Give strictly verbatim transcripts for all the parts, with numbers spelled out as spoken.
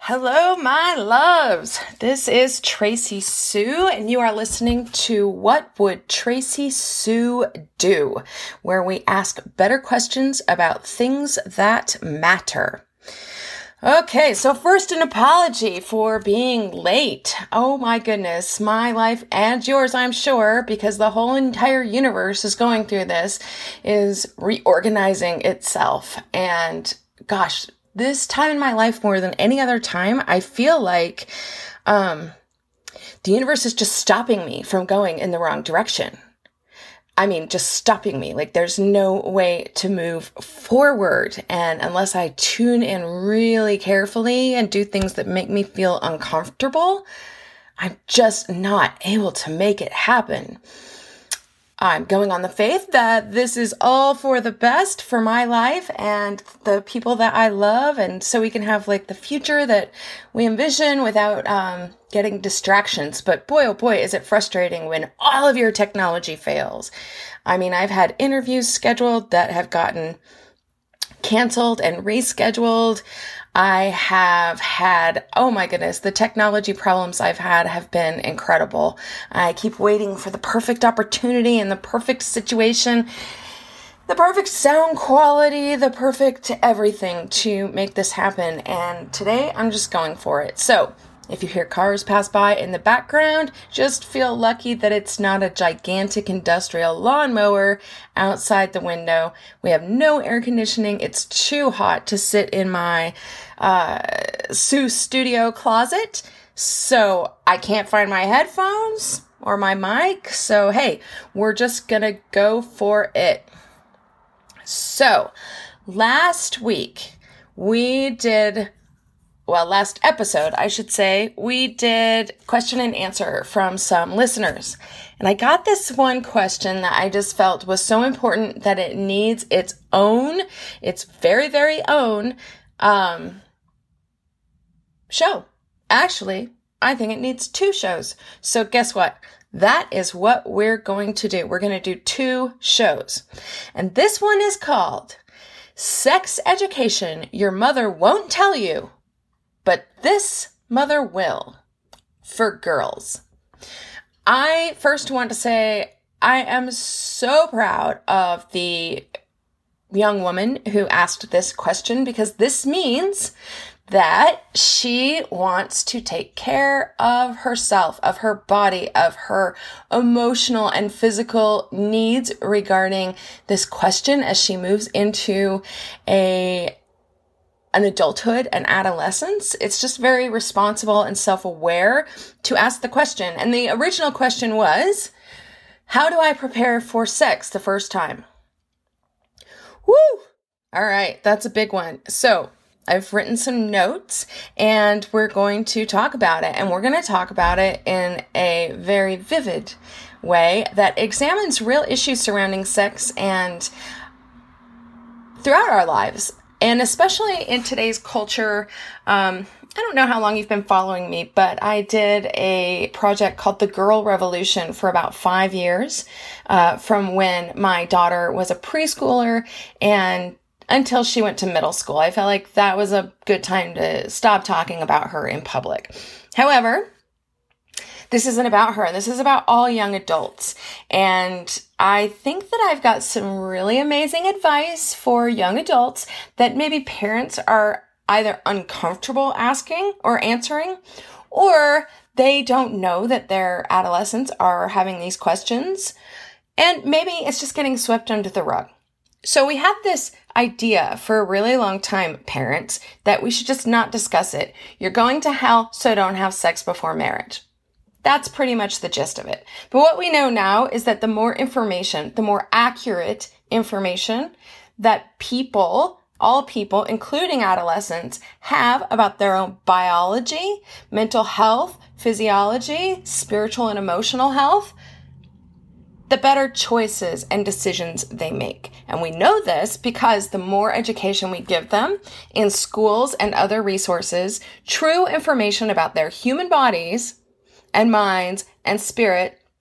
Hello, my loves. This is Tracy Sue, and you are listening to What Would Tracy Sue Do?, where we ask better questions about things that matter. Okay, so first an apology for being late. Oh my goodness, my life and yours, I'm sure, because the whole entire universe is going through this, is reorganizing itself. And gosh, this time in my life, more than any other time, I feel like um, the universe is just stopping me from going in the wrong direction. I mean, just stopping me. Like there's no way to move forward. And unless I tune in really carefully and do things that make me feel uncomfortable, I'm just not able to make it happen. I'm going on the faith that this is all for the best for my life and the people that I love. And so we can have like the future that we envision without um, getting distractions. But boy, oh boy, is it frustrating when all of your technology fails. I mean, I've had interviews scheduled that have gotten canceled and rescheduled. I have had, oh my goodness, the technology problems I've had have been incredible. I keep waiting for the perfect opportunity and the perfect situation, the perfect sound quality, the perfect everything to make this happen. And today I'm just going for it. So if you hear cars pass by in the background, just feel lucky that it's not a gigantic industrial lawnmower outside the window. We have no air conditioning. It's too hot to sit in my uh, Sue studio closet. So I can't find my headphones or my mic. So hey, we're just gonna go for it. So last week we did Well, last episode, I should say, we did question and answer from some listeners. And I got this one question that I just felt was so important that it needs its own, its very, very own um, show. Actually, I think it needs two shows. So guess what? That is what we're going to do. We're going to do two shows. And this one is called Sex Education Your Mother Won't Tell You, But This Mother Will, for girls. I first want to say I am so proud of the young woman who asked this question, because this means that she wants to take care of herself, of her body, of her emotional and physical needs regarding this question as she moves into a an adulthood and adolescence. It's just very responsible and self-aware to ask the question. And the original question was, how do I prepare for sex the first time? Woo! All right, that's a big one. So I've written some notes and we're going to talk about it. And we're going to talk about it in a very vivid way that examines real issues surrounding sex and throughout our lives. And especially in today's culture, um, I don't know how long you've been following me, but I did a project called The Girl Revolution for about five years, uh, from when my daughter was a preschooler and until she went to middle school. I felt like that was a good time to stop talking about her in public. However, this isn't about her. This is about all young adults. And I think that I've got some really amazing advice for young adults that maybe parents are either uncomfortable asking or answering, or they don't know that their adolescents are having these questions. And maybe it's just getting swept under the rug. So we have this idea for a really long time, parents, that we should just not discuss it. You're going to hell, so don't have sex before marriage. That's pretty much the gist of it. But what we know now is that the more information, the more accurate information that people, all people, including adolescents, have about their own biology, mental health, physiology, spiritual and emotional health, the better choices and decisions they make. And we know this because the more education we give them in schools and other resources, true information about their human bodies and minds and spirit,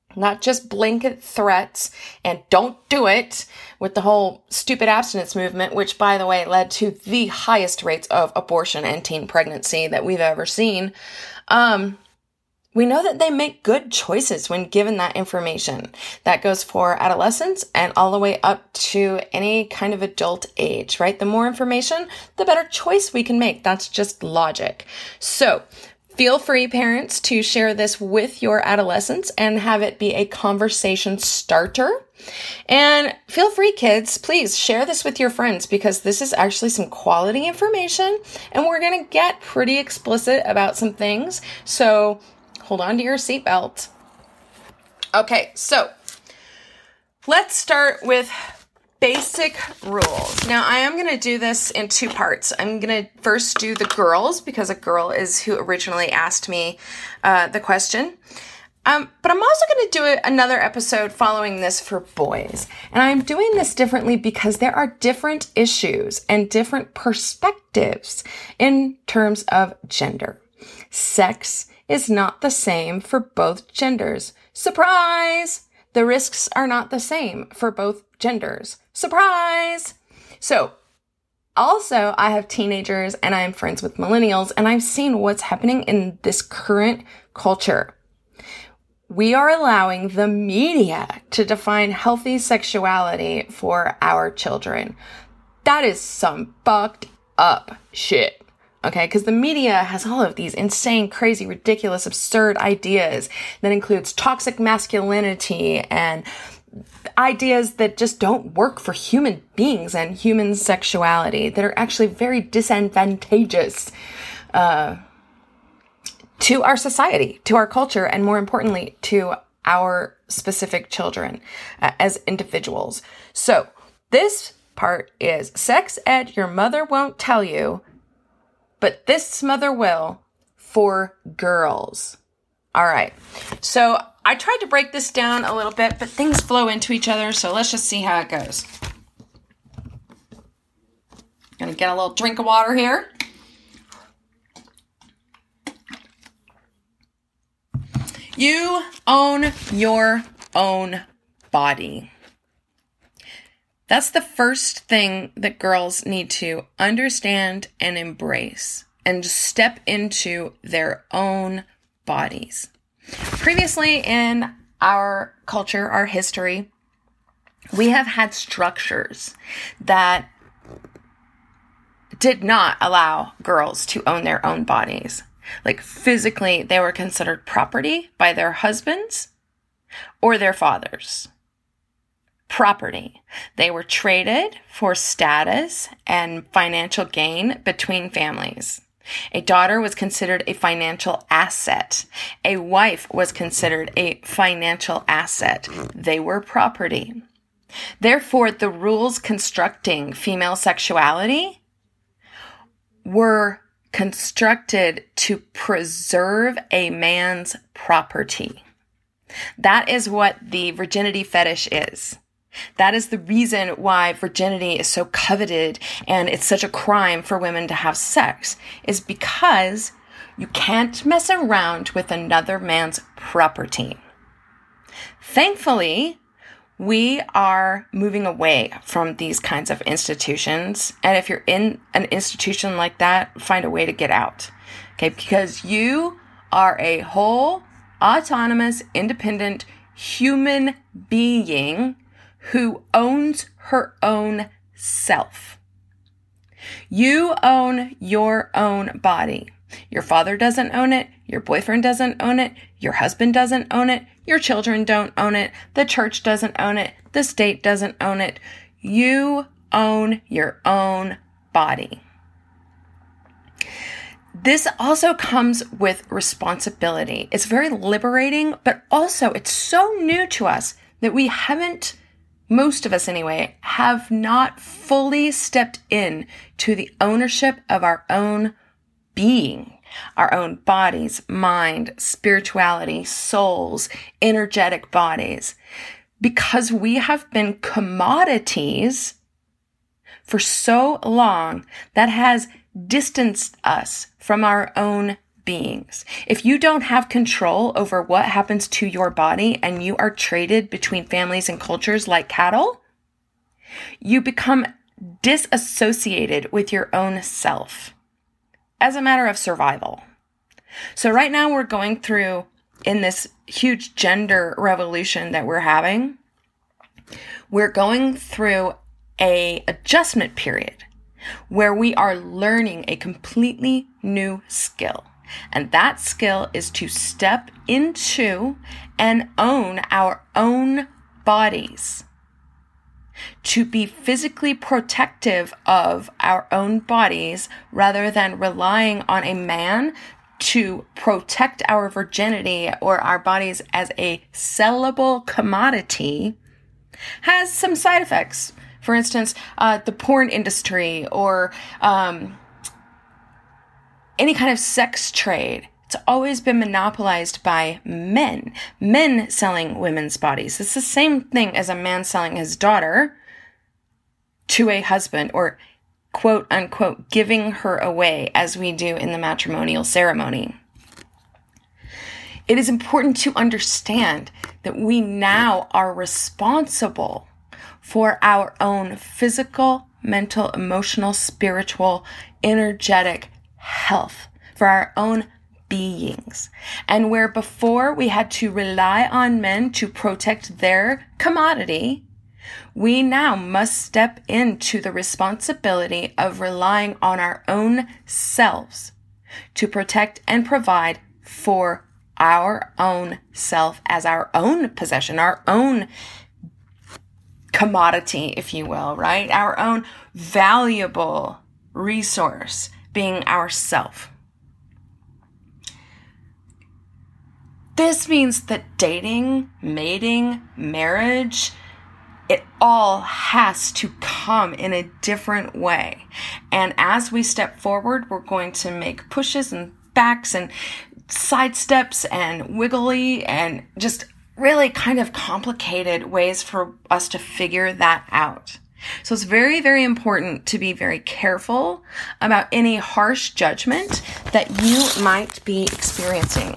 not just blanket threats and don't do it with the whole stupid abstinence movement, which, by the way, led to the highest rates of abortion and teen pregnancy that we've ever seen. Um, we know that they make good choices when given that information. That goes for adolescents and all the way up to any kind of adult age, right? The more information, the better choice we can make. That's just logic. So, feel free, parents, to share this with your adolescents and have it be a conversation starter. And feel free, kids, please share this with your friends because this is actually some quality information and we're going to get pretty explicit about some things. So hold on to your seatbelt. Okay, so let's start with basic rules. Now, I am going to do this in two parts. I'm going to first do the girls because a girl is who originally asked me uh, the question. Um, but I'm also going to do a, another episode following this for boys. And I'm doing this differently because there are different issues and different perspectives in terms of gender. Sex is not the same for both genders. Surprise! The risks are not the same for both genders. Surprise! So, also, I have teenagers and I'm friends with millennials and I've seen what's happening in this current culture. We are allowing the media to define healthy sexuality for our children. That is some fucked up shit. Okay, because the media has all of these insane, crazy, ridiculous, absurd ideas that includes toxic masculinity and ideas that just don't work for human beings and human sexuality that are actually very disadvantageous uh, to our society, to our culture, and more importantly, to our specific children uh, as individuals. So this part is sex ed your mother won't tell you, but this mother will for girls. All right. So I tried to break this down a little bit, but things flow into each other. So let's just see how it goes. Gonna get a little drink of water here. You own your own body. That's the first thing that girls need to understand and embrace and just step into their own bodies. Previously in our culture, our history, we have had structures that did not allow girls to own their own bodies. Like physically, they were considered property by their husbands or their fathers. Property. They were traded for status and financial gain between families. A daughter was considered a financial asset. A wife was considered a financial asset. They were property. Therefore, the rules constructing female sexuality were constructed to preserve a man's property. That is what the virginity fetish is. That is the reason why virginity is so coveted and it's such a crime for women to have sex, is because you can't mess around with another man's property. Thankfully, we are moving away from these kinds of institutions. And if you're in an institution like that, find a way to get out. Okay, because you are a whole, autonomous, independent human being who owns her own self. You own your own body. Your father doesn't own it. Your boyfriend doesn't own it. Your husband doesn't own it. Your children don't own it. The church doesn't own it. The state doesn't own it. You own your own body. This also comes with responsibility. It's very liberating, but also it's so new to us that we haven't, most of us anyway, have not fully stepped in to the ownership of our own being, our own bodies, mind, spirituality, souls, energetic bodies, because we have been commodities for so long that has distanced us from our own beings. If you don't have control over what happens to your body and you are traded between families and cultures like cattle, you become disassociated with your own self as a matter of survival. So right now we're going through, in this huge gender revolution that we're having, we're going through a adjustment period where we are learning a completely new skill. And that skill is to step into and own our own bodies, to be physically protective of our own bodies rather than relying on a man to protect our virginity or our bodies as a sellable commodity, has some side effects. For instance, uh, the porn industry or um, any kind of sex trade. It's always been monopolized by men. Men selling women's bodies. It's the same thing as a man selling his daughter to a husband, or quote unquote giving her away, as we do in the matrimonial ceremony. It is important to understand that we now are responsible for our own physical, mental, emotional, spiritual, energetic health, for our own beings. And where before we had to rely on men to protect their commodity, we now must step into the responsibility of relying on our own selves to protect and provide for our own self as our own possession, our own commodity, if you will, right? Our own valuable resource being ourself. This means that dating, mating, marriage, it all has to come in a different way. And as we step forward, we're going to make pushes and backs and side steps and wiggly and just really kind of complicated ways for us to figure that out. So it's very, very important to be very careful about any harsh judgment that you might be experiencing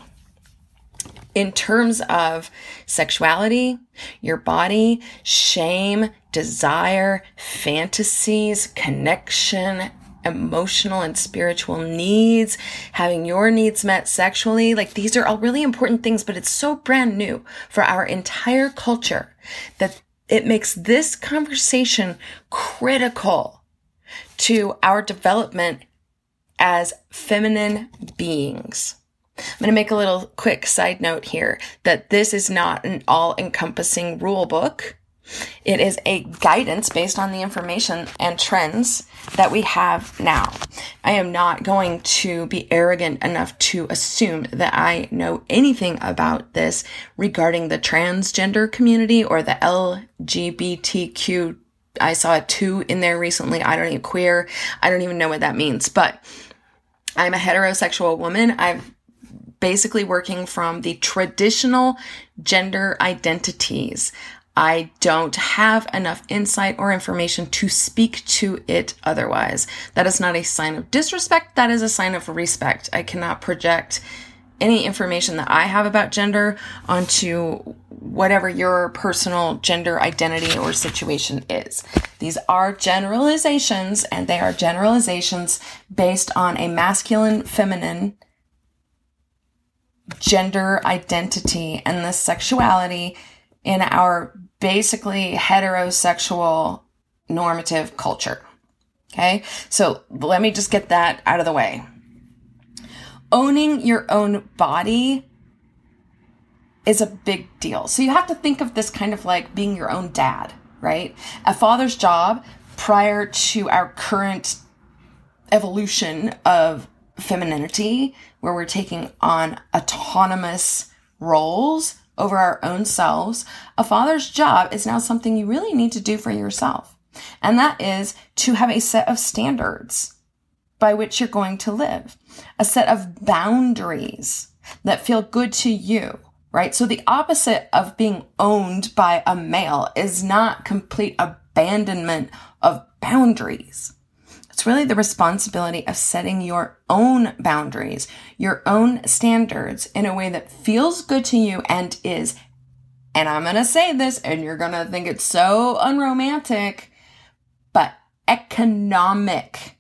in terms of sexuality, your body, shame, desire, fantasies, connection, emotional and spiritual needs, having your needs met sexually. Like, these are all really important things, but it's so brand new for our entire culture that it makes this conversation critical to our development as feminine beings. I'm going to make a little quick side note here that this is not an all-encompassing rule book. It is a guidance based on the information and trends that we have now. I am not going to be arrogant enough to assume that I know anything about this regarding the transgender community or the L G B T Q. I saw a two in there recently. I don't even queer. I don't even know what that means, but I'm a heterosexual woman. I've basically working from the traditional gender identities. I don't have enough insight or information to speak to it otherwise. That is not a sign of disrespect. That is a sign of respect. I cannot project any information that I have about gender onto whatever your personal gender identity or situation is. These are generalizations, and they are generalizations based on a masculine, feminine gender identity and the sexuality in our basically heterosexual normative culture. Okay, so let me just get that out of the way. Owning your own body is a big deal. So you have to think of this kind of like being your own dad, right? A father's job prior to our current evolution of femininity, where we're taking on autonomous roles over our own selves, a father's job is now something you really need to do for yourself. And that is to have a set of standards by which you're going to live, a set of boundaries that feel good to you, right? So the opposite of being owned by a male is not complete abandonment of boundaries. It's really the responsibility of setting your own boundaries, your own standards in a way that feels good to you and is, and I'm going to say this and you're going to think it's so unromantic, but economic,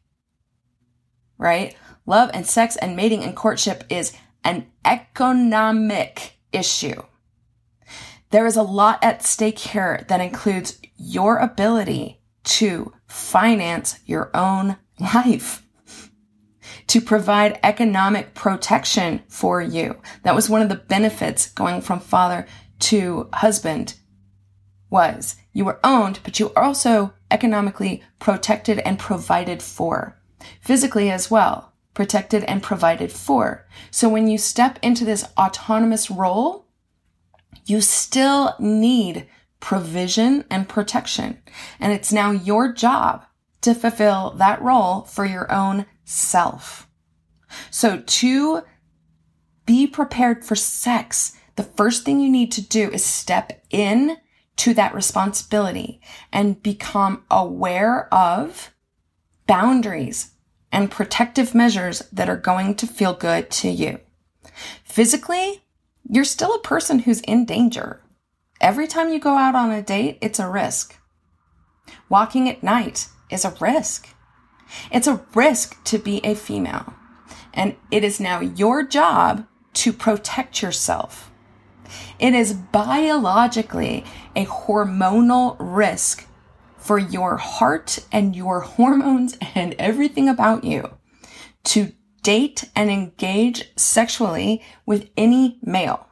right? Love and sex and mating and courtship is an economic issue. There is a lot at stake here that includes your ability to finance your own life, to provide economic protection for you. That was one of the benefits going from father to husband, was you were owned, but you were also economically protected and provided for, physically as well, protected and provided for. So when you step into this autonomous role, you still need provision and protection. And it's now your job to fulfill that role for your own self. So to be prepared for sex, the first thing you need to do is step in to that responsibility and become aware of boundaries and protective measures that are going to feel good to you. Physically, you're still a person who's in danger. Every time you go out on a date, it's a risk. Walking at night is a risk. It's a risk to be a female. And it is now your job to protect yourself. It is biologically a hormonal risk for your heart and your hormones and everything about you to date and engage sexually with any male.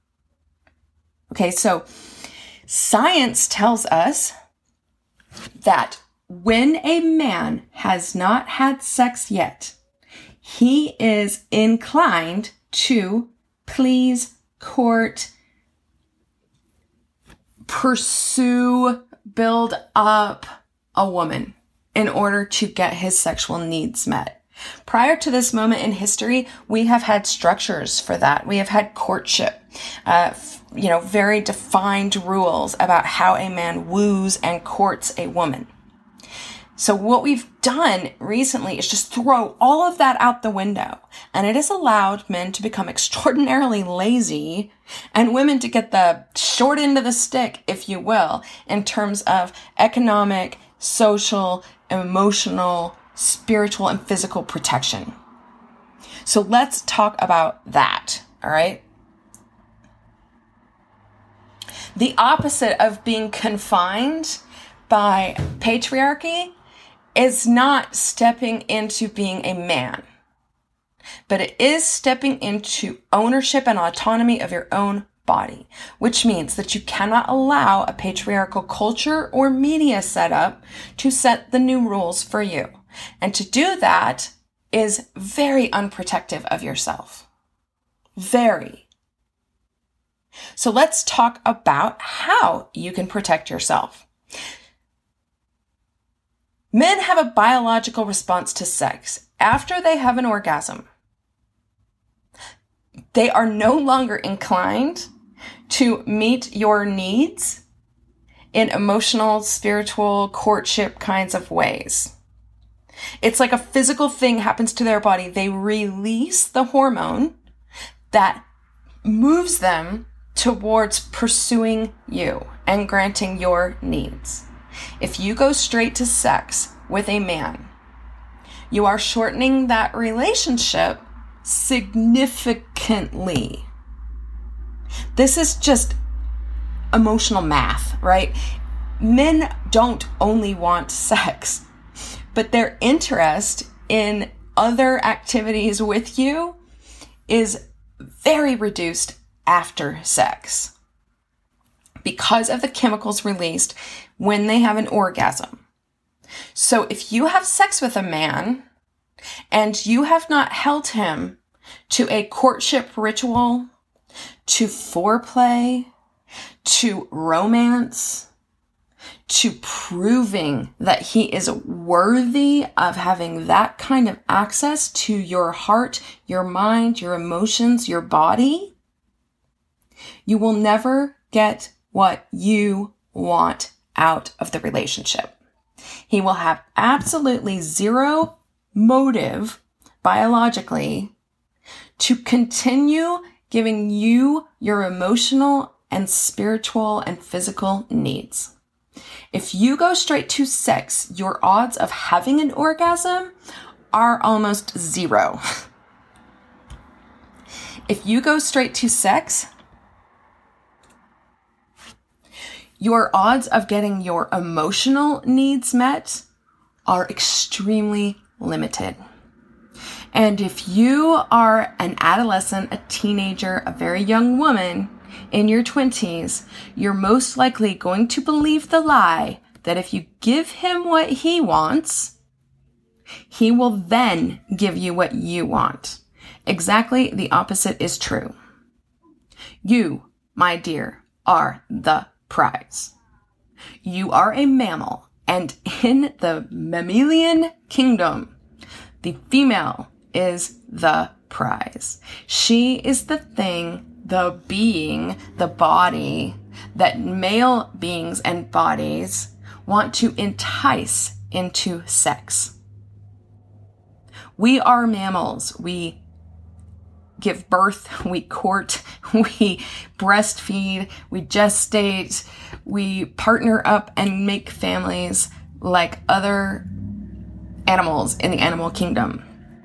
Okay, so science tells us that when a man has not had sex yet, he is inclined to please, court, pursue, build up a woman in order to get his sexual needs met. Prior to this moment in history, we have had structures for that. We have had courtship, uh, you know, very defined rules about how a man woos and courts a woman. So what we've done recently is just throw all of that out the window. And it has allowed men to become extraordinarily lazy and women to get the short end of the stick, if you will, in terms of economic, social, emotional, spiritual, and physical protection. So let's talk about that, all right? The opposite of being confined by patriarchy is not stepping into being a man, but it is stepping into ownership and autonomy of your own body, which means that you cannot allow a patriarchal culture or media setup to set the new rules for you. And to do that is very unprotective of yourself. Very. So let's talk about how you can protect yourself. Men have a biological response to sex. After they have an orgasm, they are no longer inclined to meet your needs in emotional, spiritual, courtship kinds of ways. It's like a physical thing happens to their body. They release the hormone that moves them towards pursuing you and granting your needs. If you go straight to sex with a man, you are shortening that relationship significantly. This is just emotional math, right? Men don't only want sex, but their interest in other activities with you is very reduced after sex because of the chemicals released when they have an orgasm. So if you have sex with a man and you have not held him to a courtship ritual, to foreplay, to romance, to proving that he is worthy of having that kind of access to your heart, your mind, your emotions, your body, you will never get what you want out of the relationship. He will have absolutely zero motive biologically to continue giving you your emotional and spiritual and physical needs. If you go straight to sex, your odds of having an orgasm are almost zero. If you go straight to sex, your odds of getting your emotional needs met are extremely limited. And if you are an adolescent, a teenager, a very young woman in your twenties, you're most likely going to believe the lie that if you give him what he wants, he will then give you what you want. Exactly the opposite is true. You, my dear, are the prize. You are a mammal, and in the mammalian kingdom, the female is the prize. She is the thing, the being, the body that male beings and bodies want to entice into sex. We are mammals. We give birth, we court, we breastfeed, we gestate, we partner up and make families like other animals in the animal kingdom.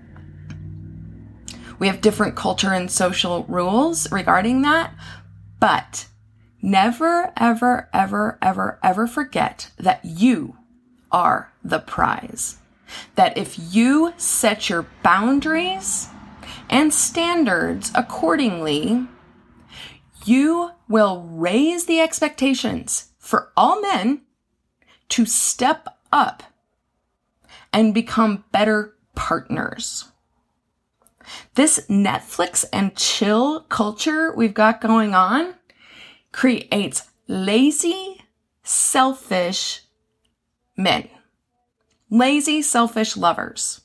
We have different culture and social rules regarding that, but never, ever, ever, ever, ever forget that you are the prize. That if you set your boundaries and standards accordingly, you will raise the expectations for all men to step up and become better partners. This Netflix and chill culture we've got going on creates lazy, selfish men. Lazy, selfish lovers.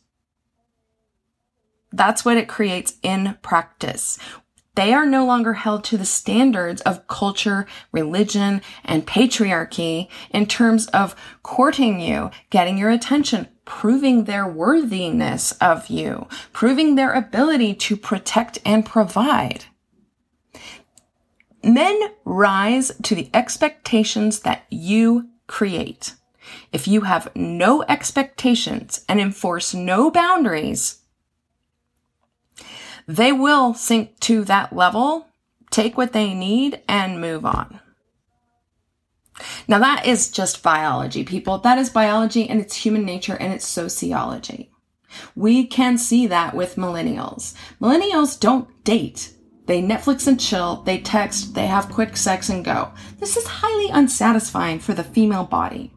That's what it creates in practice. They are no longer held to the standards of culture, religion, and patriarchy in terms of courting you, getting your attention, proving their worthiness of you, proving their ability to protect and provide. Men rise to the expectations that you create. If you have no expectations and enforce no boundaries, they will sink to that level, take what they need, and move on. Now that is just biology, people. That is biology, and it's human nature, and it's sociology. We can see that with millennials. Millennials don't date. They Netflix and chill, they text, they have quick sex and go. This is highly unsatisfying for the female body.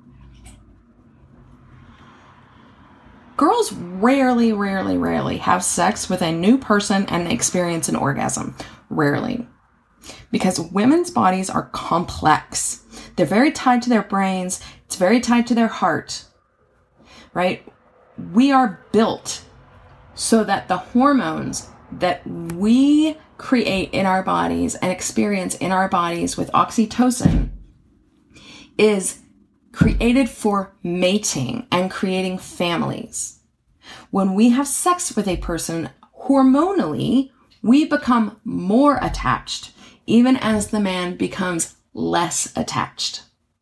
Girls rarely, rarely, rarely have sex with a new person and experience an orgasm. Rarely. Because women's bodies are complex. They're very tied to their brains. It's very tied to their heart. Right? We are built so that the hormones that we create in our bodies and experience in our bodies with oxytocin is created for mating and creating families. When we have sex with a person, hormonally, we become more attached, even as the man becomes less attached.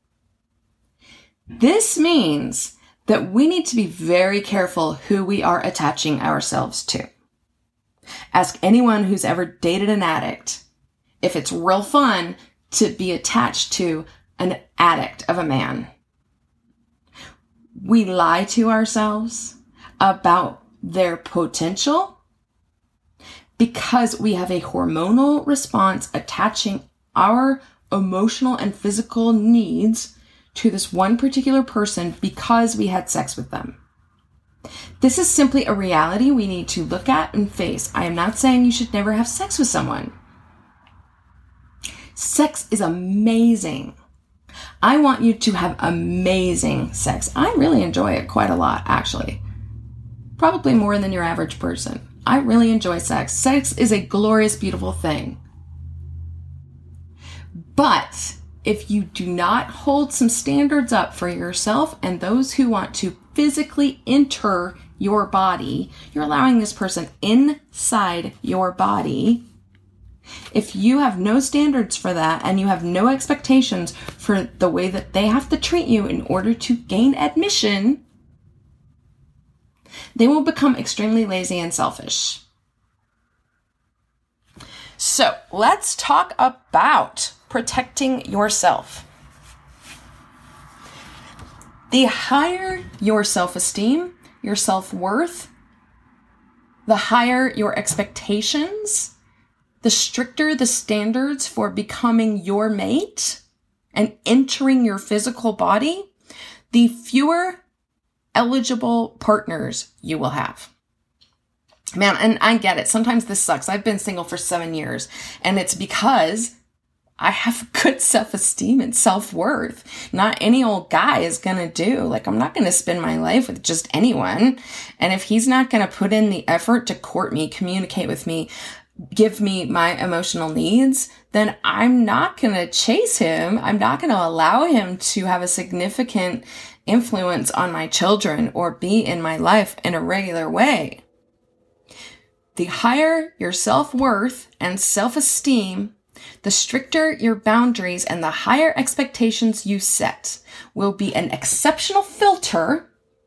This means that we need to be very careful who we are attaching ourselves to. Ask anyone who's ever dated an addict if it's real fun to be attached to an addict of a man. We lie to ourselves about their potential because we have a hormonal response attaching our emotional and physical needs to this one particular person because we had sex with them. This is simply a reality we need to look at and face. I am not saying you should never have sex with someone. Sex is amazing. I want you to have amazing sex. I really enjoy it quite a lot, actually. Probably more than your average person. I really enjoy sex. Sex is a glorious, beautiful thing. But if you do not hold some standards up for yourself and those who want to physically enter your body, you're allowing this person inside your body. If you have no standards for that and you have no expectations for the way that they have to treat you in order to gain admission, they will become extremely lazy and selfish. So let's talk about protecting yourself. The higher your self-esteem, your self-worth, the higher your expectations, the stricter the standards for becoming your mate and entering your physical body, the fewer eligible partners you will have. Man, and I get it. Sometimes this sucks. I've been single for seven years, and it's because I have good self-esteem and self-worth. Not any old guy is going to do. Like, I'm not going to spend my life with just anyone. And if he's not going to put in the effort to court me, communicate with me, give me my emotional needs, then I'm not going to chase him. I'm not going to allow him to have a significant influence on my children or be in my life in a regular way. The higher your self-worth and self-esteem, the stricter your boundaries and the higher expectations you set will be an exceptional filter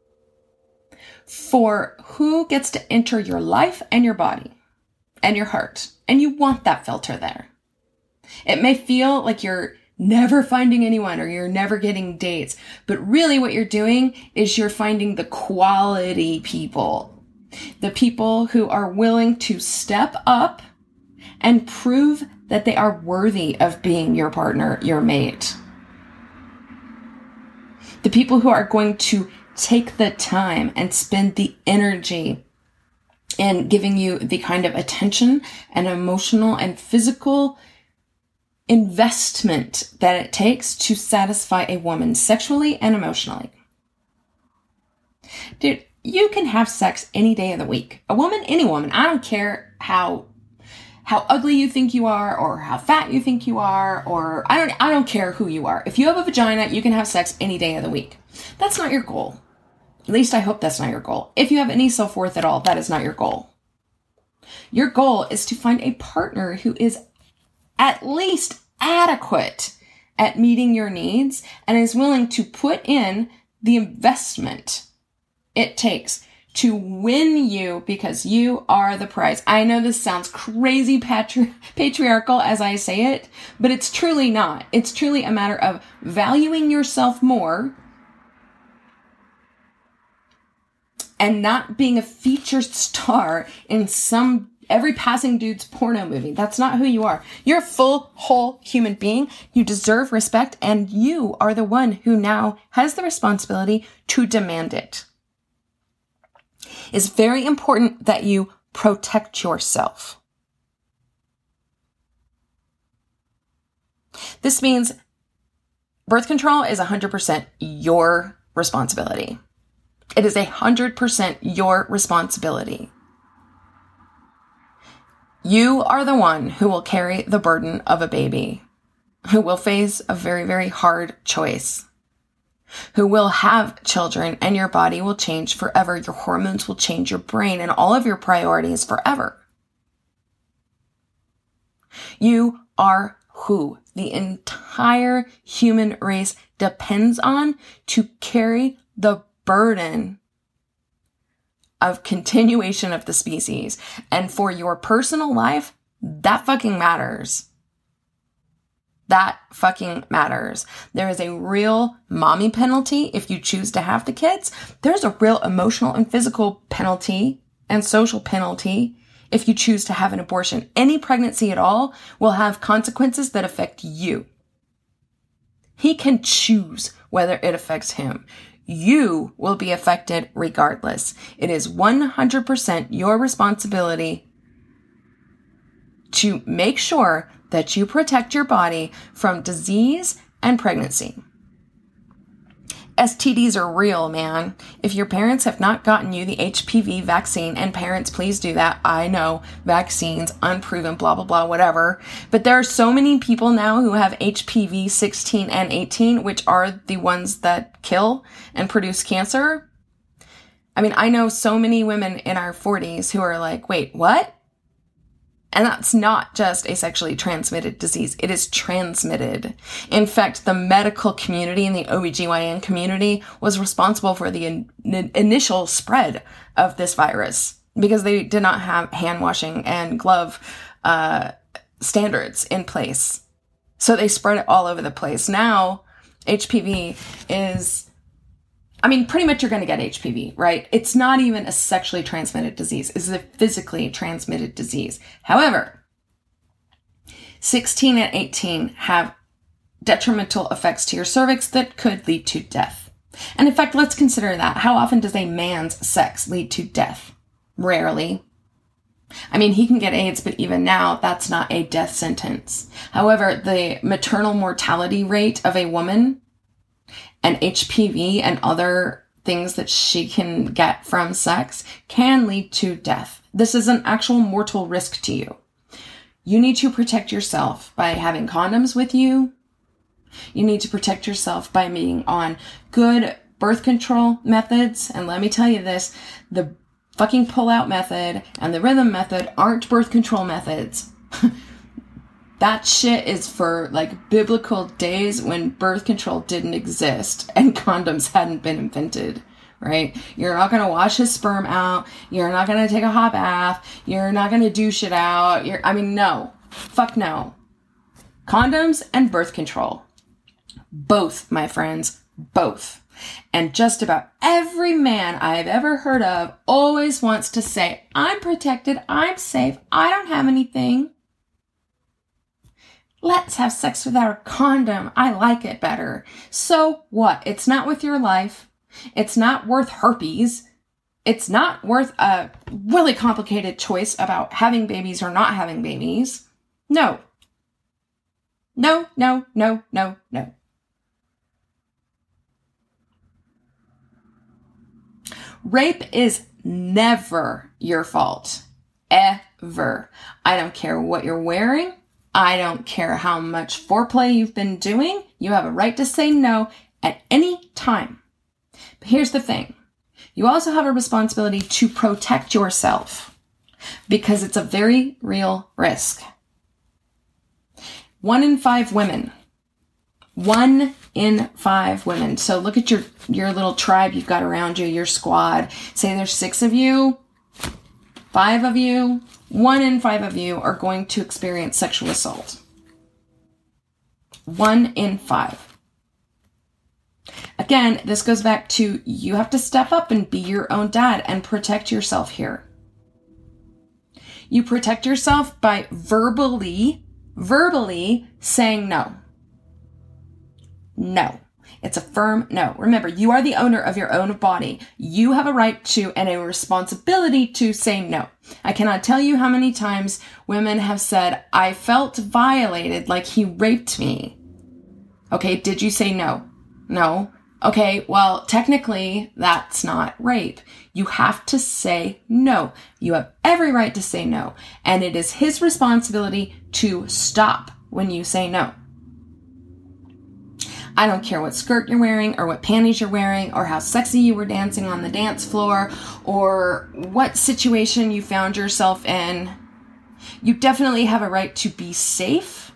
for who gets to enter your life and your body and your heart. And you want that filter there. It may feel like you're never finding anyone or you're never getting dates, but really what you're doing is you're finding the quality people. The people who are willing to step up and prove that they are worthy of being your partner, your mate. The people who are going to take the time and spend the energy in giving you the kind of attention and emotional and physical investment that it takes to satisfy a woman sexually and emotionally. Dude, you can have sex any day of the week. A woman, any woman. I don't care how how ugly you think you are or how fat you think you are, or I don't I don't care who you are. If you have a vagina, you can have sex any day of the week. That's not your goal. At least I hope that's not your goal. If you have any self-worth at all, that is not your goal. Your goal is to find a partner who is at least adequate at meeting your needs and is willing to put in the investment it takes to win you because you are the prize. I know this sounds crazy patri- patriarchal as I say it, but it's truly not. It's truly a matter of valuing yourself more and not being a featured star in some every passing dude's porno movie. That's not who you are. You're a full, whole human being. You deserve respect, and you are the one who now has the responsibility to demand it. It's very important that you protect yourself. This means birth control is one hundred percent your responsibility. It is one hundred percent your responsibility. You are the one who will carry the burden of a baby, who will face a very, very hard choice, who will have children, and your body will change forever. Your hormones will change, your brain and all of your priorities forever. You are who the entire human race depends on to carry the burden of continuation of the species. And for your personal life, that fucking matters. That fucking matters. There is a real mommy penalty if you choose to have the kids. There's a real emotional and physical penalty and social penalty if you choose to have an abortion. Any pregnancy at all will have consequences that affect you. He can choose whether it affects him. You will be affected regardless. It is one hundred percent your responsibility to make sure that you protect your body from disease and pregnancy. S T Ds are real, man. If your parents have not gotten you the H P V vaccine, and parents, please do that. I know, vaccines, unproven, blah, blah, blah, whatever. But there are so many people now who have H P V sixteen and eighteen, which are the ones that kill and produce cancer. I mean, I know so many women in our forties who are like, wait, what? And that's not just a sexually transmitted disease. It is transmitted. In fact, the medical community and the O B G Y N community was responsible for the in- initial spread of this virus because they did not have hand washing and glove uh, standards in place. So they spread it all over the place. Now, H P V is... I mean, pretty much you're going to get H P V, right? It's not even a sexually transmitted disease. It's a physically transmitted disease. However, sixteen and eighteen have detrimental effects to your cervix that could lead to death. And in fact, let's consider that. How often does a man's sex lead to death? Rarely. I mean, he can get AIDS, but even now, that's not a death sentence. However, the maternal mortality rate of a woman and H P V and other things that she can get from sex can lead to death. This is an actual mortal risk to you. You need to protect yourself by having condoms with you. You need to protect yourself by being on good birth control methods. And let me tell you this, the fucking pull-out method and the rhythm method aren't birth control methods. That shit is for, like, biblical days when birth control didn't exist and condoms hadn't been invented, right? You're not going to wash his sperm out. You're not going to take a hot bath. You're not going to douche it out. You're, I mean, no. Fuck no. Condoms and birth control. Both, my friends. Both. And just about every man I've ever heard of always wants to say, I'm protected. I'm safe. I don't have anything. Let's have sex without a condom. I like it better. So what? It's not worth your life. It's not worth herpes. It's not worth a really complicated choice about having babies or not having babies. No. No, no, no, no, no. Rape is never your fault. Ever. I don't care what you're wearing. I don't care how much foreplay you've been doing. You have a right to say no at any time. But here's the thing. You also have a responsibility to protect yourself because it's a very real risk. One in five women. One in five women. So look at your, your little tribe you've got around you, your squad. Say there's six of you, five of you. One in five of you are going to experience sexual assault. One in five. Again, this goes back to you have to step up and be your own dad and protect yourself here. You protect yourself by verbally, verbally saying no. No. It's a firm no. Remember, you are the owner of your own body. You have a right to and a responsibility to say no. I cannot tell you how many times women have said, I felt violated, like he raped me. Okay, did you say no? No. Okay, well, technically, that's not rape. You have to say no. You have every right to say no. And it is his responsibility to stop when you say no. I don't care what skirt you're wearing or what panties you're wearing or how sexy you were dancing on the dance floor or what situation you found yourself in. You definitely have a right to be safe,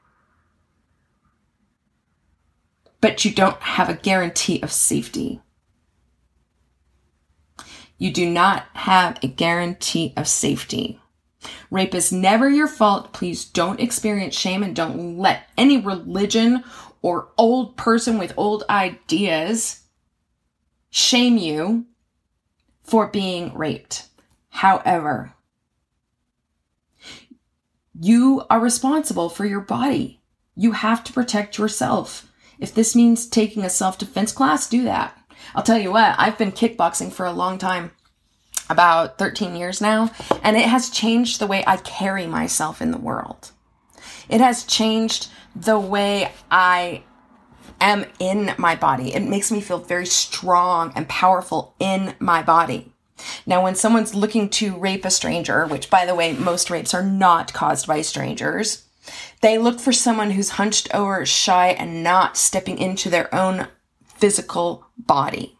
but you don't have a guarantee of safety. You do not have a guarantee of safety. Rape is never your fault. Please don't experience shame and don't let any religion or old person with old ideas shame you for being raped. However, you are responsible for your body. You have to protect yourself. If this means taking a self-defense class, do that. I'll tell you what, I've been kickboxing for a long time, about thirteen years now, and it has changed the way I carry myself in the world. It has changed the way I am in my body. It makes me feel very strong and powerful in my body. Now, when someone's looking to rape a stranger, which, by the way, most rapes are not caused by strangers, they look for someone who's hunched over, shy, and not stepping into their own physical body.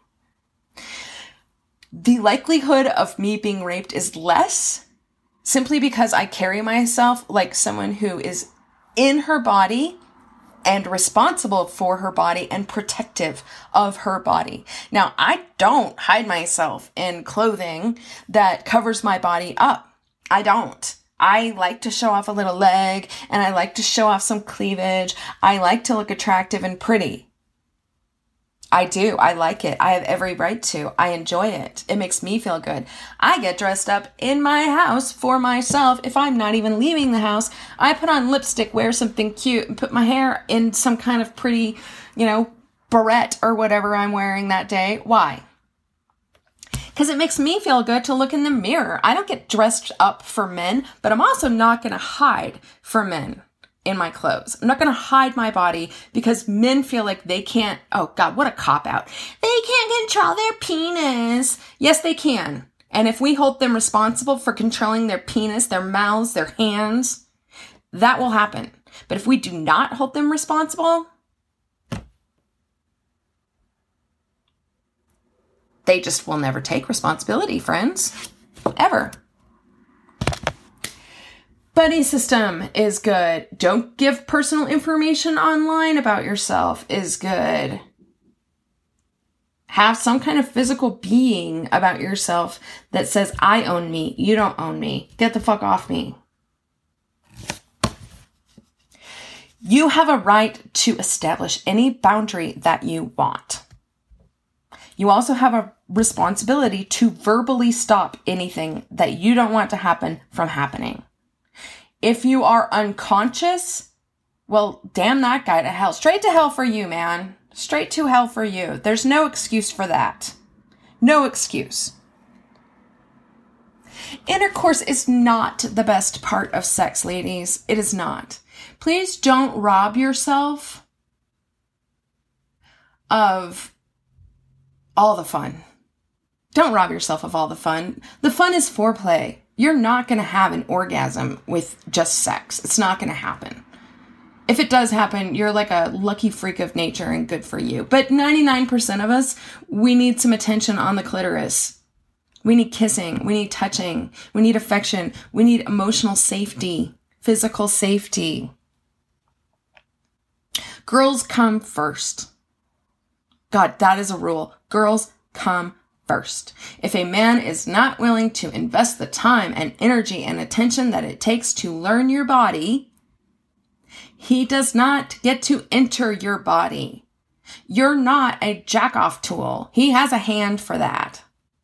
The likelihood of me being raped is less simply because I carry myself like someone who is in her body and responsible for her body and protective of her body. Now, I don't hide myself in clothing that covers my body up. I don't. I like to show off a little leg, and I like to show off some cleavage. I like to look attractive and pretty. I do. I like it. I have every right to. I enjoy it. It makes me feel good. I get dressed up in my house for myself. If I'm not even leaving the house, I put on lipstick, wear something cute, and put my hair in some kind of pretty, you know, barrette or whatever I'm wearing that day. Why? Because it makes me feel good to look in the mirror. I don't get dressed up for men, but I'm also not going to hide for men in my clothes. I'm not going to hide my body because men feel like they can't, oh God, what a cop-out. They can't control their penis. Yes, they can. And if we hold them responsible for controlling their penis, their mouths, their hands, that will happen. But if we do not hold them responsible, they just will never take responsibility, friends. Ever. Buddy system is good. Don't give personal information online about yourself is good. Have some kind of physical being about yourself that says, I own me. You don't own me. Get the fuck off me. You have a right to establish any boundary that you want. You also have a responsibility to verbally stop anything that you don't want to happen from happening. If you are unconscious, well, damn that guy to hell. Straight to hell for you, man. Straight to hell for you. There's no excuse for that. No excuse. Intercourse is not the best part of sex, ladies. It is not. Please don't rob yourself of all the fun. Don't rob yourself of all the fun. The fun is foreplay. You're not going to have an orgasm with just sex. It's not going to happen. If it does happen, you're like a lucky freak of nature and good for you. But ninety-nine percent of us, we need some attention on the clitoris. We need kissing. We need touching. We need affection. We need emotional safety, physical safety. Girls come first. God, that is a rule. Girls come first. If a man is not willing to invest the time and energy and attention that it takes to learn your body, he does not get to enter your body. You're not a jack-off tool. He has a hand for that.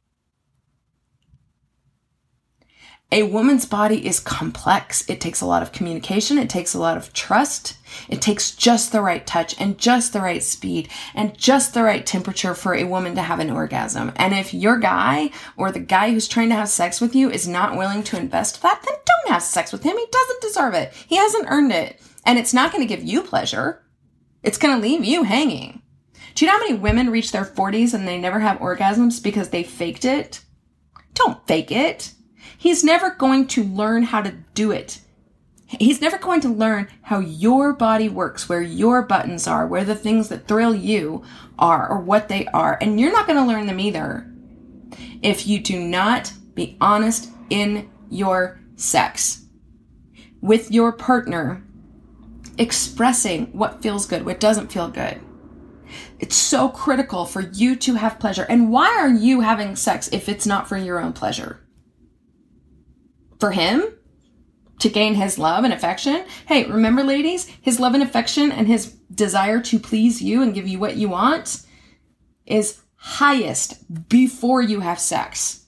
A woman's body is complex. It takes a lot of communication. It takes a lot of trust. It takes just the right touch and just the right speed and just the right temperature for a woman to have an orgasm. And if your guy or the guy who's trying to have sex with you is not willing to invest that, then don't have sex with him. He doesn't deserve it. He hasn't earned it. And it's not going to give you pleasure. It's going to leave you hanging. Do you know how many women reach their forties and they never have orgasms because they faked it? Don't fake it. He's never going to learn how to do it. He's never going to learn how your body works, where your buttons are, where the things that thrill you are, or what they are. And you're not going to learn them either if you do not be honest in your sex with your partner, expressing what feels good, what doesn't feel good. It's so critical for you to have pleasure. And why are you having sex if it's not for your own pleasure? For him to gain his love and affection. Hey, remember, ladies, his love and affection and his desire to please you and give you what you want is highest before you have sex.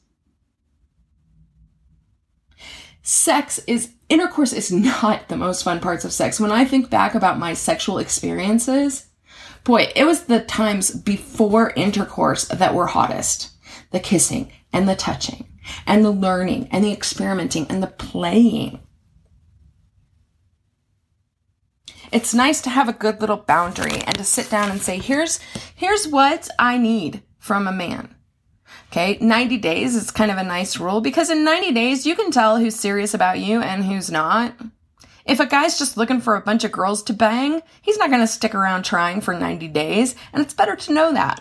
Sex is, intercourse is not the most fun parts of sex. When I think back about my sexual experiences, boy, it was the times before intercourse that were hottest. The kissing and the touching and the learning and the experimenting and the playing. It's nice to have a good little boundary and to sit down and say, here's, here's what I need from a man. Okay. ninety days is kind of a nice rule because in ninety days, you can tell who's serious about you and who's not. If a guy's just looking for a bunch of girls to bang, he's not going to stick around trying for ninety days. And it's better to know that.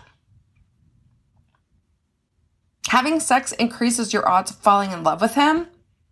Having sex increases your odds of falling in love with him.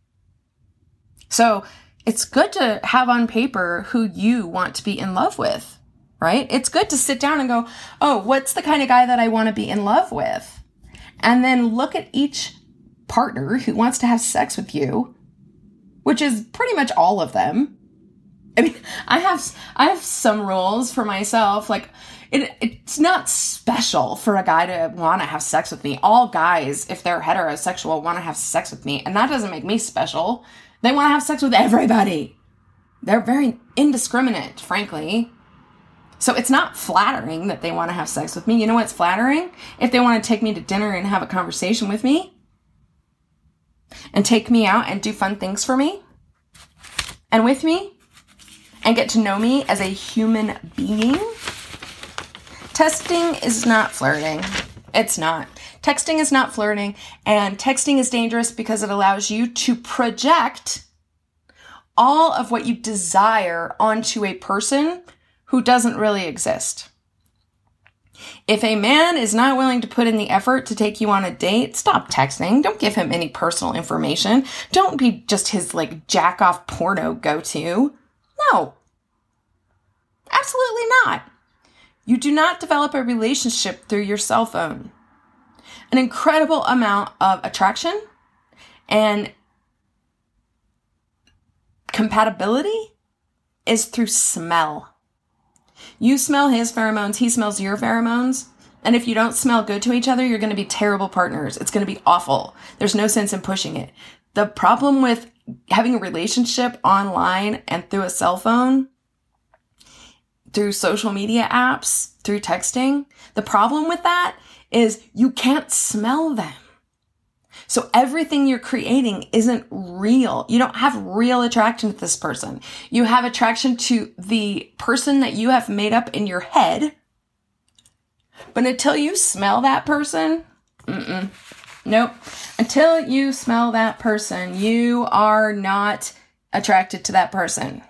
So it's good to have on paper who you want to be in love with, right? It's good to sit down and go, oh, what's the kind of guy that I want to be in love with? And then look at each partner who wants to have sex with you, which is pretty much all of them. I mean, I have, I have some rules for myself. Like it, it's not special for a guy to want to have sex with me. All guys, if they're heterosexual, want to have sex with me. And that doesn't make me special. They want to have sex with everybody. They're very indiscriminate, frankly. So it's not flattering that they want to have sex with me. You know what's flattering? If they want to take me to dinner and have a conversation with me and take me out and do fun things for me and with me and get to know me as a human being. Texting is not flirting. It's not. Texting is not flirting, and texting is dangerous because it allows you to project all of what you desire onto a person who doesn't really exist. If a man is not willing to put in the effort to take you on a date, stop texting. Don't give him any personal information. Don't be just his like jack off porno go-to. No. Absolutely not. You do not develop a relationship through your cell phone. An incredible amount of attraction and compatibility is through smell. You smell his pheromones, he smells your pheromones. And if you don't smell good to each other, you're going to be terrible partners. It's going to be awful. There's no sense in pushing it. The problem with having a relationship online and through a cell phone, through social media apps, through texting, the problem with that is you can't smell them. So everything you're creating isn't real. You don't have real attraction to this person. You have attraction to the person that you have made up in your head. But until you smell that person, mm-mm, nope. Until you smell that person, you are not attracted to that person.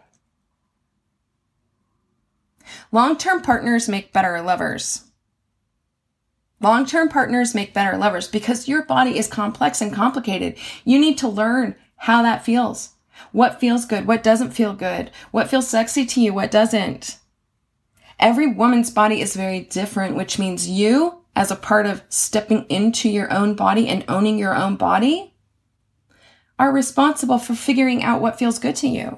Long-term partners make better lovers. Long-term partners make better lovers because your body is complex and complicated. You need to learn how that feels. What feels good? What doesn't feel good? What feels sexy to you? What doesn't? Every woman's body is very different, which means you, as a part of stepping into your own body and owning your own body, are responsible for figuring out what feels good to you.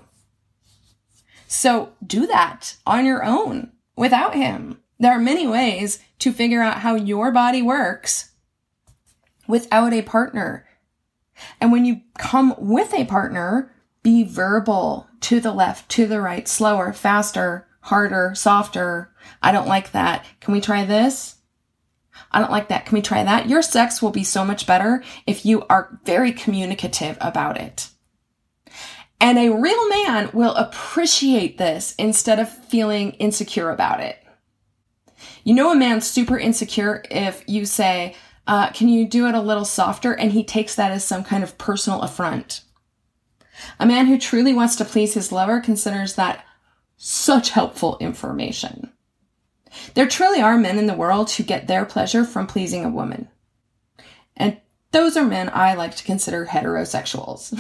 So do that on your own without him. There are many ways to figure out how your body works without a partner. And when you come with a partner, be verbal, to the left, to the right, slower, faster, harder, softer. I don't like that. Can we try this? I don't like that. Can we try that? Your sex will be so much better if you are very communicative about it. And a real man will appreciate this instead of feeling insecure about it. You know a man's super insecure if you say, uh, can you do it a little softer? And he takes that as some kind of personal affront. A man who truly wants to please his lover considers that such helpful information. There truly are men in the world who get their pleasure from pleasing a woman. And those are men I like to consider heterosexuals.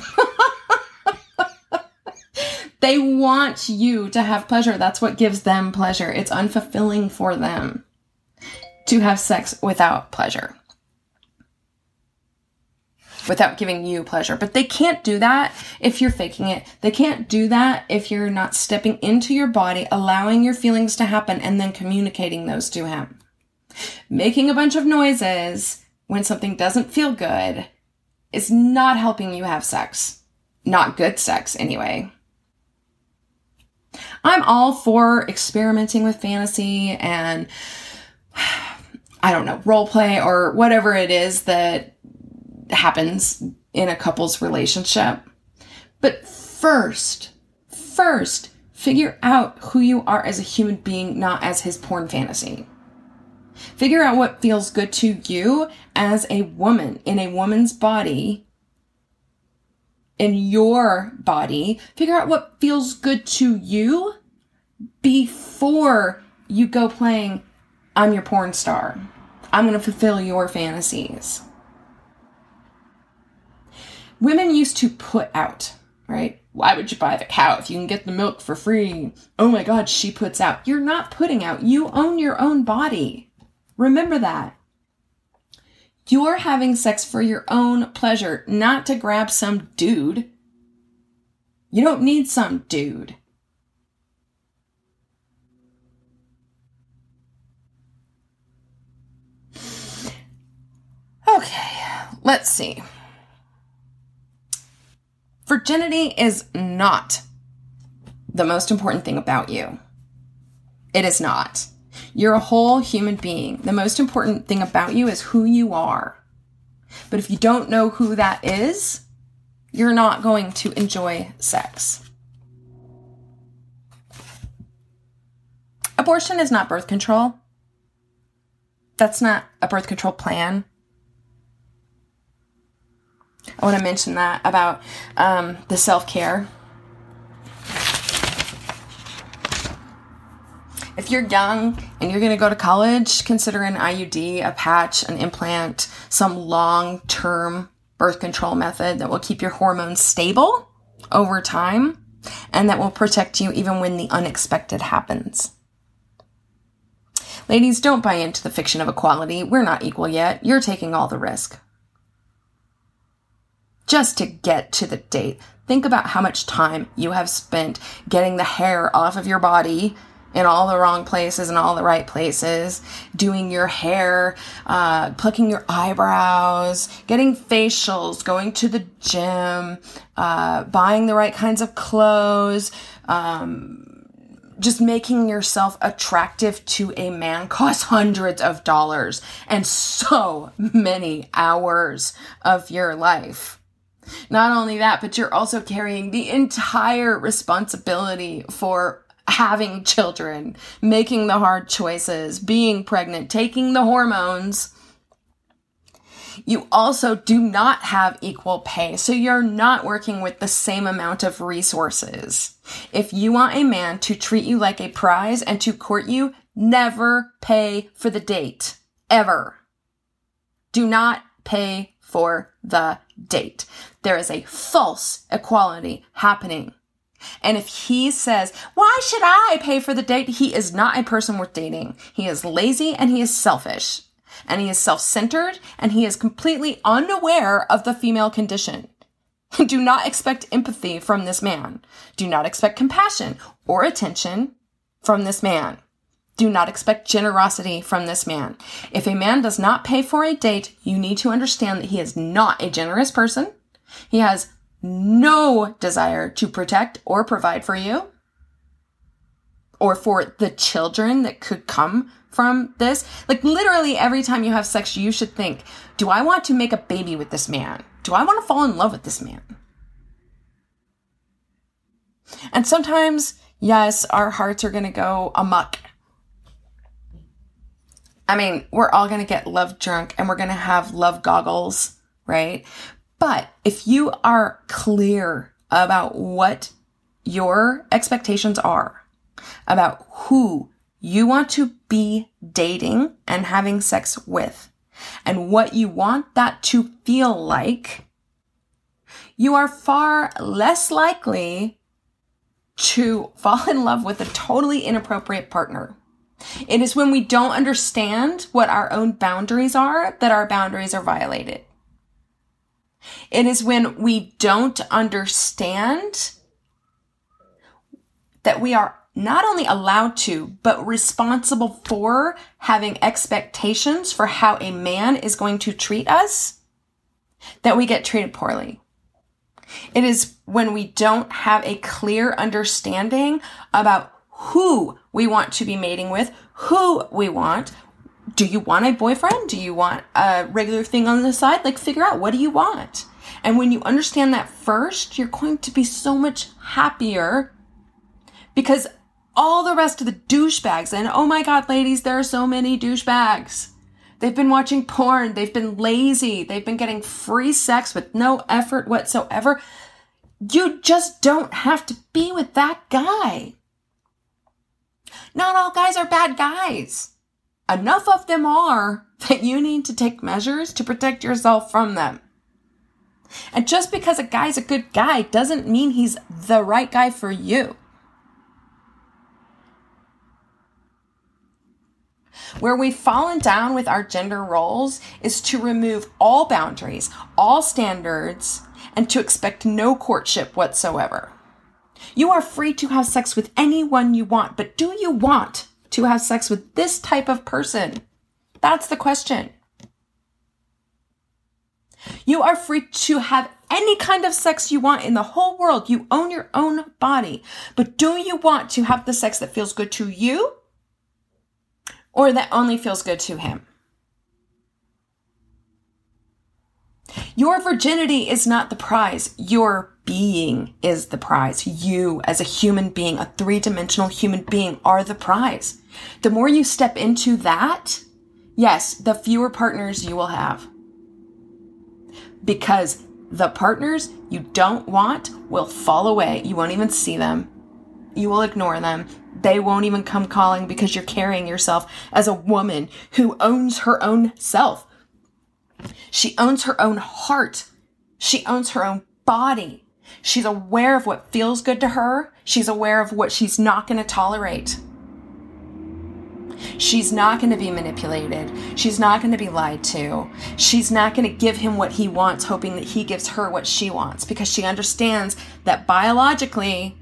They want you to have pleasure. That's what gives them pleasure. It's unfulfilling for them to have sex without pleasure, without giving you pleasure. But they can't do that if you're faking it. They can't do that if you're not stepping into your body, allowing your feelings to happen, and then communicating those to him. Making a bunch of noises when something doesn't feel good is not helping you have sex. Not good sex, anyway. I'm all for experimenting with fantasy and, I don't know, role play or whatever it is that happens in a couple's relationship. But first, first, Figure out who you are as a human being, not as his porn fantasy. Figure out what feels good to you as a woman, in a woman's body, in your body. Figure out what feels good to you before you go playing, I'm your porn star. I'm going to fulfill your fantasies. Women used to put out, right? Why would you buy the cow if you can get the milk for free? Oh my God, she puts out. You're not putting out. You own your own body. Remember that. You're having sex for your own pleasure, not to grab some dude. You don't need some dude. Okay, let's see. Virginity is not the most important thing about you. It is not. You're a whole human being. The most important thing about you is who you are. But if you don't know who that is, you're not going to enjoy sex. Abortion is not birth control. That's not a birth control plan. I want to mention that about um, the self-care. If you're young and you're going to go to college, consider an I U D, a patch, an implant, some long-term birth control method that will keep your hormones stable over time and that will protect you even when the unexpected happens. Ladies, don't buy into the fiction of equality. We're not equal yet. You're taking all the risk. Just to get to the date, think about how much time you have spent getting the hair off of your body in all the wrong places and all the right places, doing your hair, uh, plucking your eyebrows, getting facials, going to the gym, uh, buying the right kinds of clothes, um, just making yourself attractive to a man costs hundreds of dollars and so many hours of your life. Not only that, but you're also carrying the entire responsibility for having children, making the hard choices, being pregnant, taking the hormones. You also do not have equal pay, so you're not working with the same amount of resources. If you want a man to treat you like a prize and to court you, never pay for the date. Ever. Do not pay for the date. There is a false equality happening. And if he says, why should I pay for the date? He is not a person worth dating. He is lazy and he is selfish. And he is self-centered and he is completely unaware of the female condition. Do not expect empathy from this man. Do not expect compassion or attention from this man. Do not expect generosity from this man. If a man does not pay for a date, you need to understand that he is not a generous person. He has no desire to protect or provide for you or for the children that could come from this. Like literally every time you have sex, you should think, do I want to make a baby with this man? Do I want to fall in love with this man? And sometimes, yes, our hearts are going to go amok. I mean, we're all going to get love drunk and we're going to have love goggles, right? But if you are clear about what your expectations are, about who you want to be dating and having sex with, and what you want that to feel like, you are far less likely to fall in love with a totally inappropriate partner. It is when we don't understand what our own boundaries are that our boundaries are violated. It is when we don't understand that we are not only allowed to, but responsible for having expectations for how a man is going to treat us, that we get treated poorly. It is when we don't have a clear understanding about who we want to be mating with, who we want. Do you want a boyfriend? Do you want a regular thing on the side? Like, figure out, what do you want? And when you understand that first, you're going to be so much happier Because all the rest of the douchebags, and oh my God, ladies, there are so many douchebags. They've been watching porn. They've been lazy. They've been getting free sex with no effort whatsoever. You just don't have to be with that guy. Not all guys are bad guys. Enough of them are that you need to take measures to protect yourself from them. And just because a guy's a good guy doesn't mean he's the right guy for you. Where we've fallen down with our gender roles is to remove all boundaries, all standards, and to expect no courtship whatsoever. You are free to have sex with anyone you want, but do you want to have sex with this type of person? That's the question. You are free to have any kind of sex you want in the whole world. You own your own body. But do you want to have the sex that feels good to you? Or that only feels good to him? Your virginity is not the prize. Your being is the prize. You, as a human being, a three-dimensional human being, are the prize. The more you step into that, yes, the fewer partners you will have. Because the partners you don't want will fall away. You won't even see them. You will ignore them. They won't even come calling because you're carrying yourself as a woman who owns her own self. She owns her own heart. She owns her own body. She's aware of what feels good to her. She's aware of what she's not going to tolerate. She's not going to be manipulated. She's not going to be lied to. She's not going to give him what he wants, hoping that he gives her what she wants, because she understands that biologically,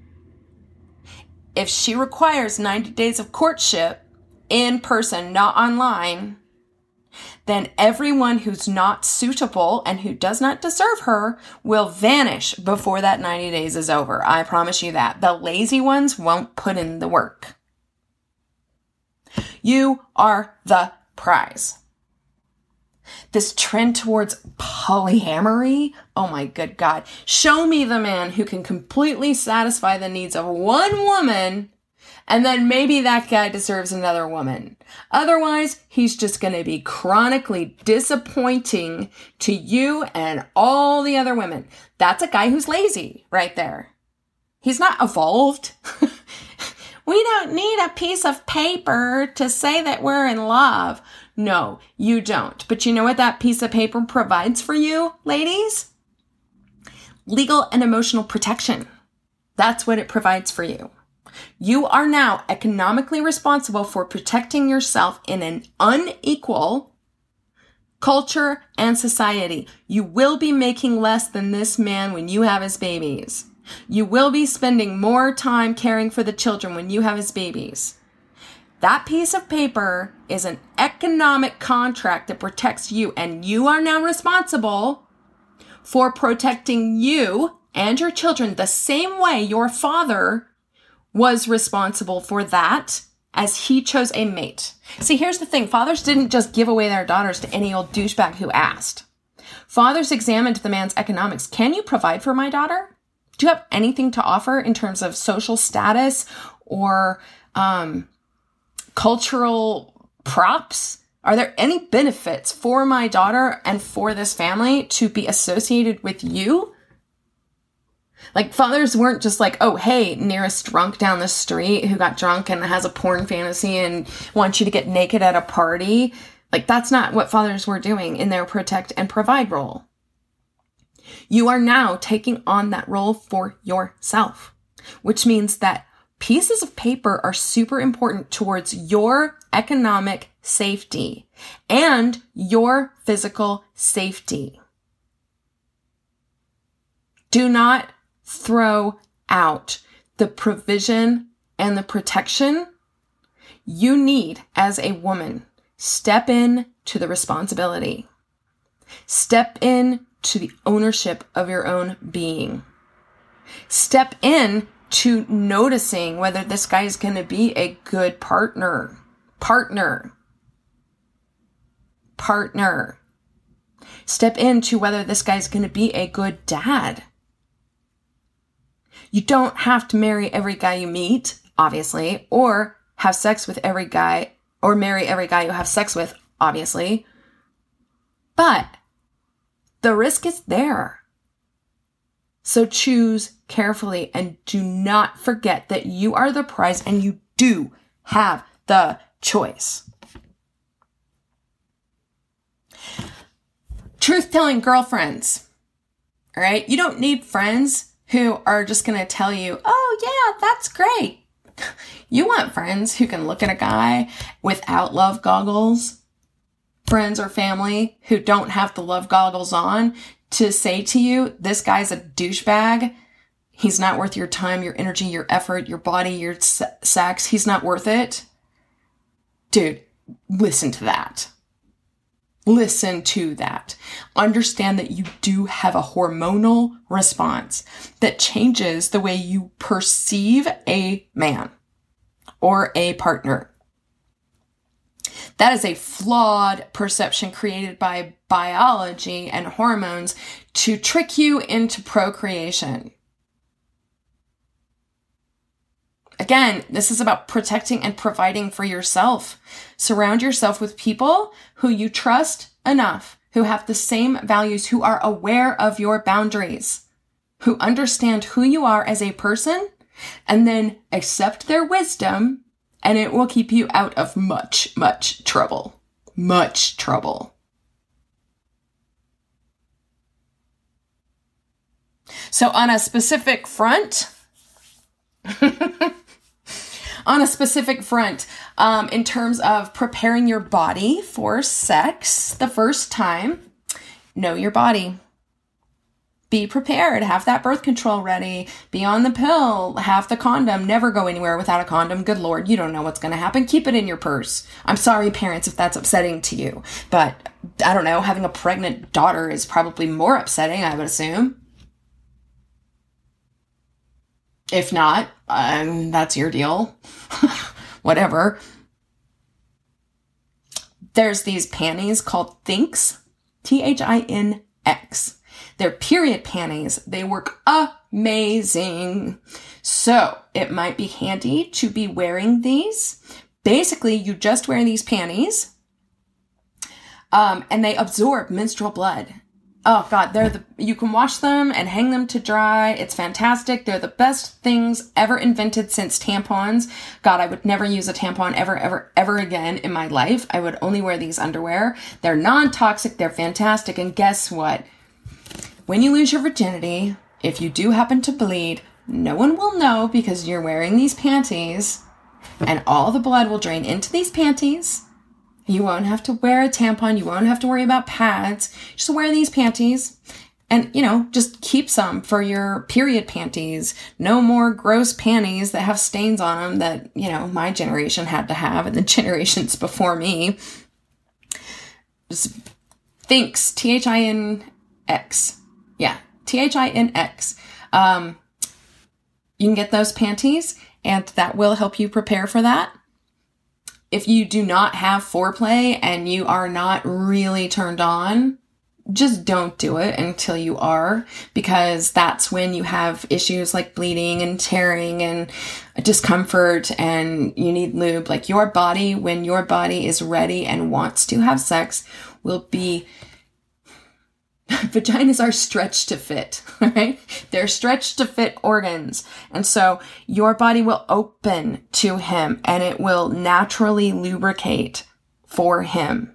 if she requires ninety days of courtship in person, not online, then everyone who's not suitable and who does not deserve her will vanish before that ninety days is over. I promise you that. The lazy ones won't put in the work. You are the prize. This trend towards polyamory, oh my good God. Show me the man who can completely satisfy the needs of one woman, and then maybe that guy deserves another woman. Otherwise, he's just going to be chronically disappointing to you and all the other women. That's a guy who's lazy right there. He's not evolved. We don't need a piece of paper to say that we're in love. No, you don't. But you know what that piece of paper provides for you, ladies? Legal and emotional protection. That's what it provides for you. You are now economically responsible for protecting yourself in an unequal culture and society. You will be making less than this man when you have his babies. You will be spending more time caring for the children when you have his babies. That piece of paper is an economic contract that protects you, and you are now responsible for protecting you and your children the same way your father was responsible for that as he chose a mate. See, here's the thing. Fathers didn't just give away their daughters to any old douchebag who asked. Fathers examined the man's economics. Can you provide for my daughter? Do you have anything to offer in terms of social status or um, cultural props? Are there any benefits for my daughter and for this family to be associated with you? Like, fathers weren't just like, oh, hey, nearest drunk down the street who got drunk and has a porn fantasy and wants you to get naked at a party. Like, that's not what fathers were doing in their protect and provide role. You are now taking on that role for yourself, which means that pieces of paper are super important towards your economic safety and your physical safety. Do not throw out the provision and the protection you need as a woman. Step in to the responsibility. Step in to the ownership of your own being. Step in to noticing whether this guy is going to be a good partner. Partner. Partner. Step into whether this guy's going to be a good dad. You don't have to marry every guy you meet, obviously, or have sex with every guy, or marry every guy you have sex with, obviously. But the risk is there. So choose carefully and do not forget that you are the prize and you do have the choice. Truth-telling girlfriends, all right? You don't need friends who are just going to tell you, oh yeah, that's great. You want friends who can look at a guy without love goggles, friends or family who don't have the love goggles on to say to you, this guy's a douchebag. He's not worth your time, your energy, your effort, your body, your sex. He's not worth it. Dude, listen to that. Listen to that. Understand that you do have a hormonal response that changes the way you perceive a man or a partner. That is a flawed perception created by biology and hormones to trick you into procreation. Again, this is about protecting and providing for yourself. Surround yourself with people who you trust enough, who have the same values, who are aware of your boundaries, who understand who you are as a person, and then accept their wisdom, and it will keep you out of much, much trouble. Much trouble. So on a specific front, on a specific front, um, in terms of preparing your body for sex the first time, know your body. Be prepared. Have that birth control ready. Be on the pill. Have the condom. Never go anywhere without a condom. Good Lord, you don't know what's going to happen. Keep it in your purse. I'm sorry, parents, if that's upsetting to you. But, I don't know, having a pregnant daughter is probably more upsetting, I would assume. If not, um, that's your deal. Whatever. There's these panties called Thinx. T H I N X. They're period panties. They work amazing. So it might be handy to be wearing these. Basically, you just wear these panties, um, and they absorb menstrual blood. Oh God, they're the, you can wash them and hang them to dry. It's fantastic. They're the best things ever invented since tampons. God, I would never use a tampon ever, ever, ever again in my life. I would only wear these underwear. They're non-toxic. They're fantastic. And guess what? When you lose your virginity, if you do happen to bleed, no one will know because you're wearing these panties and all the blood will drain into these panties. You won't have to wear a tampon. You won't have to worry about pads. Just wear these panties and, you know, just keep some for your period panties. No more gross panties that have stains on them that, you know, my generation had to have and the generations before me. Just Thinx, T H I N X. Yeah, T H I N X. Um, you can get those panties and that will help you prepare for that. If you do not have foreplay and you are not really turned on, just don't do it until you are, because that's when you have issues like bleeding and tearing and discomfort and you need lube. Like your body, when your body is ready and wants to have sex, will be... Vaginas are stretched to fit, right? They're stretched to fit organs. And so your body will open to him and it will naturally lubricate for him.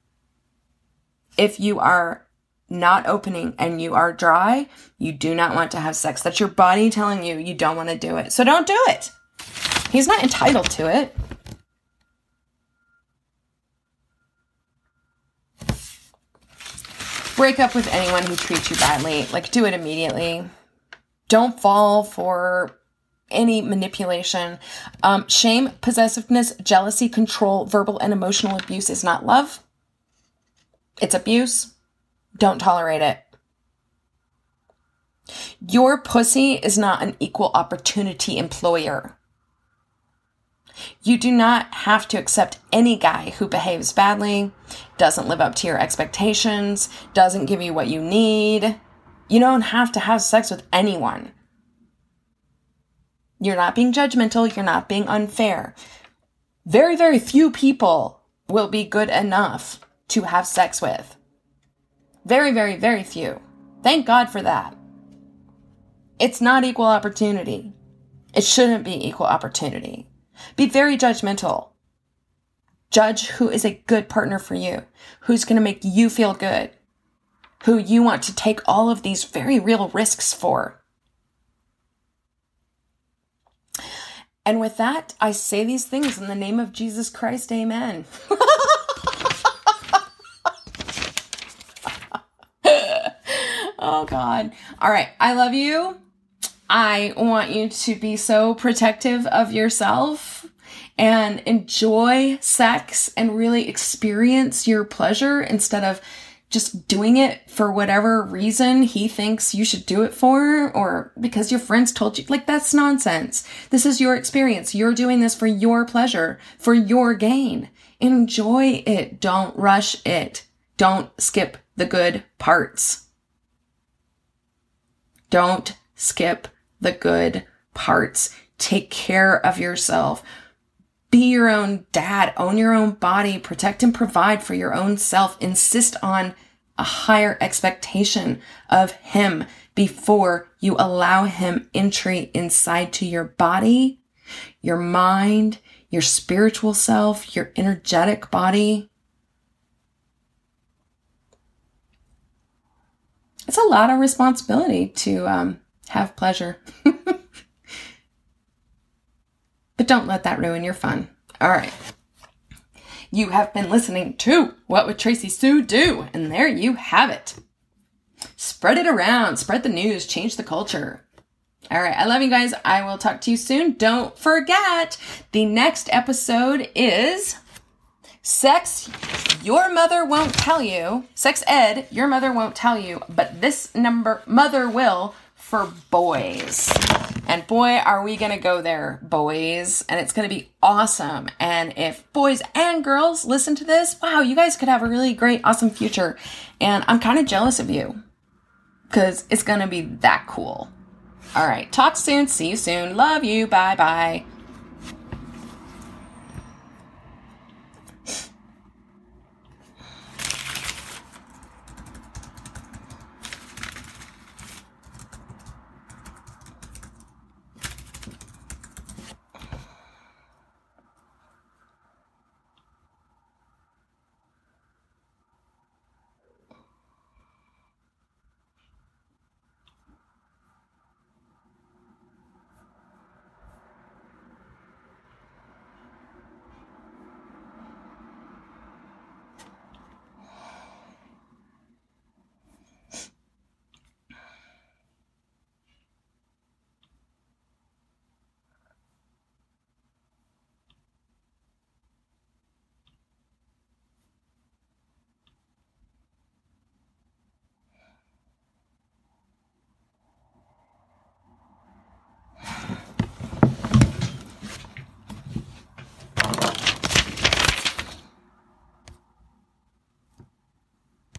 If you are not opening and you are dry, you do not want to have sex. That's your body telling you you don't want to do it. So don't do it. He's not entitled to it. Break up with anyone who treats you badly. Like, do it immediately. Don't fall for any manipulation. Um, shame, possessiveness, jealousy, control, verbal and emotional abuse is not love. It's abuse. Don't tolerate it. Your pussy is not an equal opportunity employer. You do not have to accept any guy who behaves badly, doesn't live up to your expectations, doesn't give you what you need. You don't have to have sex with anyone. You're not being judgmental. You're not being unfair. Very, very few people will be good enough to have sex with. Very, very, very few. Thank God for that. It's not equal opportunity. It shouldn't be equal opportunity. Be very judgmental. Judge who is a good partner for you, who's going to make you feel good, who you want to take all of these very real risks for. And with that, I say these things in the name of Jesus Christ. Amen. Oh, God. All right. I love you. I want you to be so protective of yourself and enjoy sex and really experience your pleasure instead of just doing it for whatever reason he thinks you should do it for, or because your friends told you. Like, that's nonsense. This is your experience. You're doing this for your pleasure, for your gain. Enjoy it. Don't rush it. Don't skip the good parts. Don't skip the good parts. Take care of yourself. Be your own dad. Own your own body. Protect and provide for your own self. Insist on a higher expectation of him before you allow him entry inside to your body, your mind, your spiritual self, your energetic body. It's a lot of responsibility to um, have pleasure. But don't let that ruin your fun. All right. You have been listening to What Would Tracy Sue Do? And there you have it. Spread it around. Spread the news. Change the culture. All right. I love you guys. I will talk to you soon. Don't forget, the next episode is Sex Your Mother Won't Tell You. Sex Ed, Your Mother Won't Tell You. But this number, Mother Will, for boys. And boy, are we going to go there, boys. And it's going to be awesome. And if boys and girls listen to this, wow, you guys could have a really great, awesome future. And I'm kind of jealous of you because it's going to be that cool. All right. Talk soon. See you soon. Love you. Bye-bye.